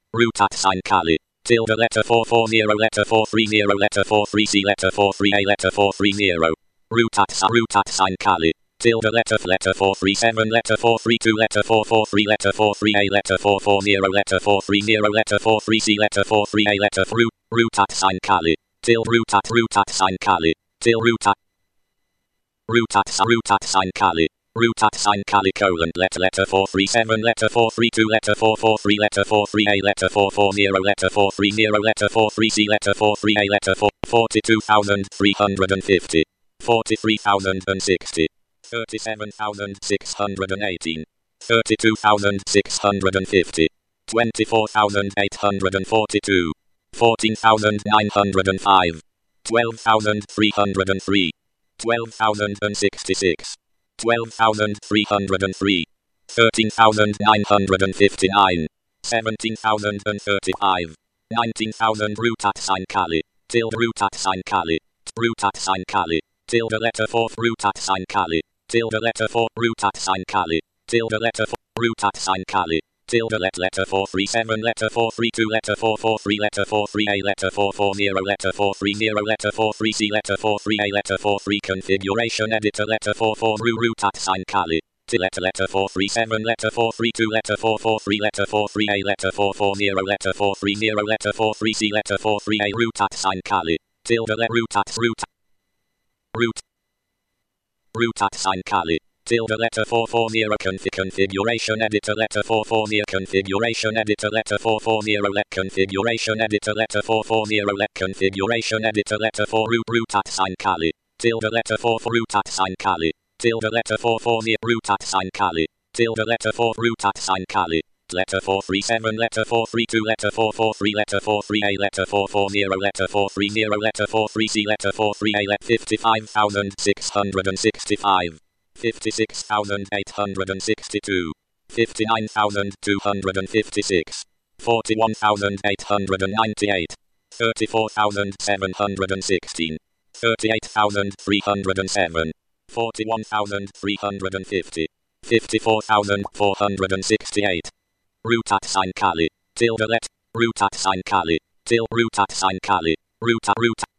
Root at sign Cali. Tilde letter 440 letter 430 letter 43C letter 43A letter 430. Root at sign Cali. Tilde letter 437 letter 432 letter 443 letter 43A letter 440 letter 430 letter 43C letter 43A letter root at sign Cali. Tilde root at sign Cali. Tilde root at sign Cali. Root at sign Cali colon letter 437 letter 432 letter 443 letter 43A letter 440 letter 430 letter 43C letter 43A letter 42,350 43,060 37,618 32,650 24,842 14,905 12,303 12,066 12,303 13,959 17,035 19,000 root at sign Cali. Tilde root at sign Cali. Root at sign Cali. Tilde letter 4 root at sign Cali. Tilde letter 4 root at sign Cali. Tilde letter 4 root at sign Cali. Tilde letter 437 letter 432 letter 443 letter 43A letter 440 letter 430 letter 43C letter 43A letter 43 configuration editor letter 44 root at sign Cali. Letter 437 letter 432 letter 443 letter 43A letter 440 letter 430 letter 43C letter 43A root at sign Cali. Tilde root at sign Cali. Tilde letter 440 configuration editor letter 440 configuration editor letter 440 configuration editor letter 440 configuration editor letter 4 root at sign Cali. Tilde letter 4 root at sign Cali. Tilde letter 440 root at sign Cali. Tilde letter 4 root at sign Cali. Letter 437 letter 432 letter 443 letter 43A letter 440 letter 430 letter 43C letter 43A letter 55,665 56,862 59,256 41,898 34,716 38,307 41,350 54,468 root at sign Cali. Tilde root at sign Cali. Tilde root at sign Cali. Root